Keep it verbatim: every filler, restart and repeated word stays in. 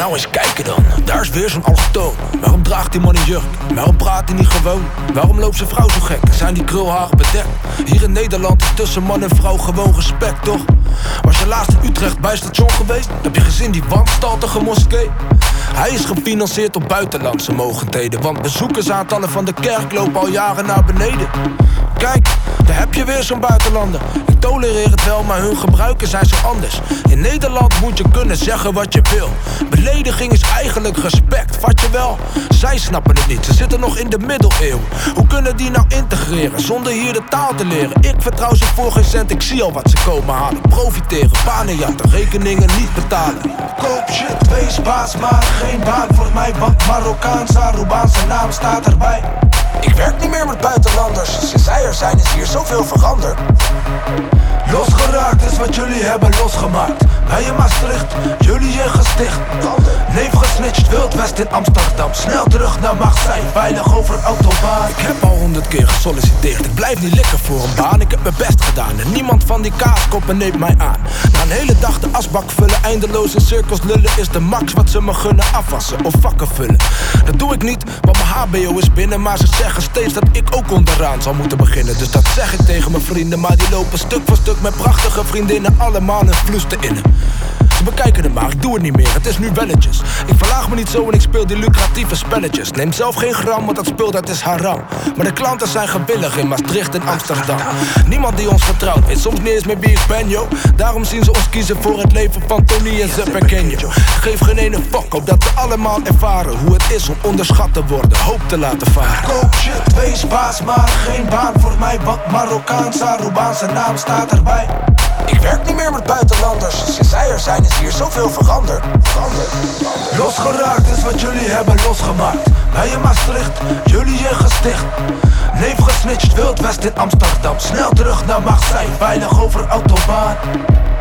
nou eens kijken dan, daar is weer zo'n allochtoon. Waarom draagt die man een jurk? Waarom praat hij niet gewoon? Waarom loopt zijn vrouw zo gek? Zijn die krulharen bedekt? Hier in Nederland is tussen man en vrouw gewoon respect, toch? Was je laatst in Utrecht bij station geweest? Heb je gezien die wanstaltige moskee? Hij is gefinancierd op buitenlandse mogendheden, want bezoekersaantallen van de kerk lopen al jaren naar beneden. Kijk, daar heb je weer zo'n buitenlander. Ik tolereer het wel, maar hun gebruiken zijn zo anders. In Nederland moet je kunnen zeggen wat je wil. Belediging is eigenlijk respect, vat je wel? Zij snappen het niet, ze zitten nog in de middeleeuwen. Hoe kunnen die nou integreren, zonder hier de taal te leren? Ik vertrouw ze voor geen cent, ik zie al wat ze komen halen. Profiteren, banen jatten, rekeningen niet betalen. Koop shit, wees baas, maar geen baan voor mij. Want Marokkaans, Arubaanse naam staat erbij. Ik werk niet meer met buitenlanders, sinds zij er zijn is hier zoveel veranderd. Losgeraakt is wat jullie hebben losgemaakt. Wij in Maastricht, jullie in gesticht. Neef gesnitcht, Wild West in Amsterdam. Snel terug naar Marseille, veilig over autobaan. Ik heb al honderd keer gesolliciteerd. Ik blijf niet likken voor een baan, ik heb mijn best gedaan. En niemand van die kaaskoppen neemt mij aan. Na een hele dag de asbak vullen, eindeloos in cirkels lullen, is de max wat ze me gunnen, afwassen of vakken vullen. Dat doe ik niet, want mijn H B O is binnen. Maar ze zeggen steeds dat ik ook onderaan zal moeten beginnen. Dus dat zeg ik tegen mijn vrienden, maar die lopen stuk voor stuk met prachtige vriendinnen, allemaal een vloes te innen. Ze bekijken het maar, ik doe het niet meer, het is nu welletjes. Ik verlaag me niet zo en ik speel die lucratieve spelletjes. Neem zelf geen gram, want dat spul dat is haram. Maar de klanten zijn gewillig in Maastricht en Amsterdam. Niemand die ons vertrouwt, weet soms niet eens meer wie ik ben, yo. Daarom zien ze ons kiezen voor het leven van Tony en Zep en Ken, yo. Geef geen ene fuck op dat ze allemaal ervaren hoe het is om onderschat te worden, hoop te laten varen. Koop shit, wees baas, maar geen baan voor mij. Want Marokkaans, Arubaanse naam staat erbij. Ik werk niet meer met buitenlanders, sinds zij er zijn is hier zoveel veranderd. Veranderd. Losgeraakt is wat jullie hebben losgemaakt. Wij in Maastricht, jullie in gesticht. Neef gesnitcht, Wild West in Amsterdam. Snel terug naar Marseille, veilig over autobaan.